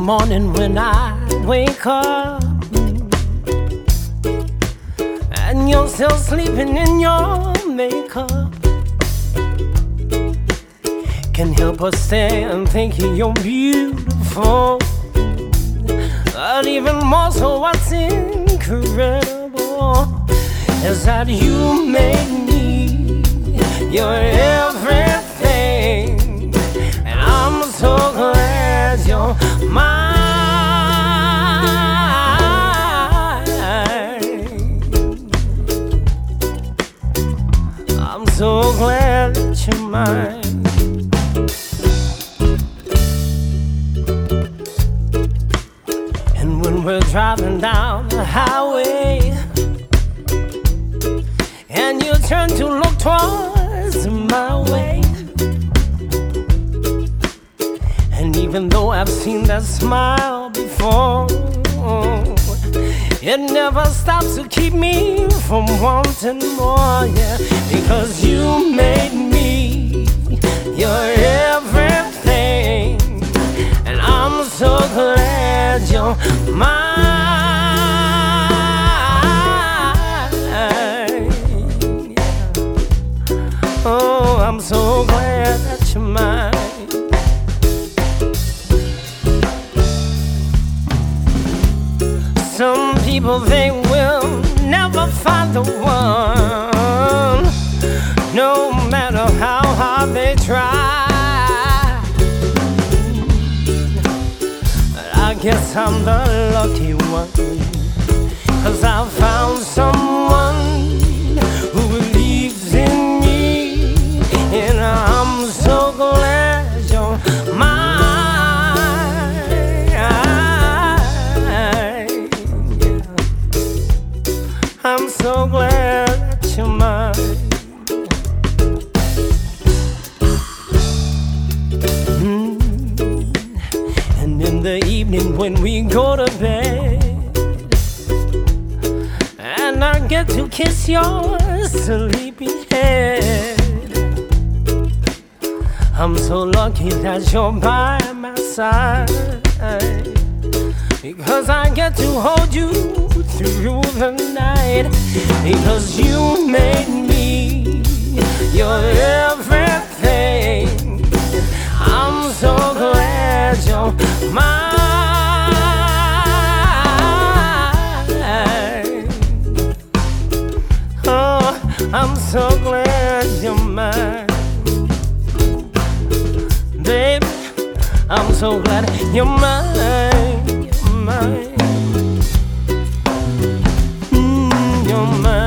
morning when I wake up and you're still sleeping in your makeup, can't help but stare and think you're beautiful. But even more so, what's incredible is that you made me your everything, and I'm so glad you're mine. I'm so glad that you're mine. And when we're driving down the highway and you turn to look towards my way, and even though I've seen that smile before, it never stops to keep me from wanting more, yeah. Because you made me your everything, and I'm so glad you're mine. Oh, I'm so glad that you're mine. Some people, they will never find the one, no matter how hard they try. But I guess I'm the lucky one, 'cause I found someone who believes in me, and I'm so glad you're mine. I'm so glad that you're mine. And in the evening when we go to bed, and I get to kiss your sleepy head, I'm so lucky that you're by my side, because I get to hold you through the night. Because you made me your everything, I'm so glad you're mine. Oh, I'm so glad you're mine. Baby, I'm so glad you're mine, you're mine. You're mine.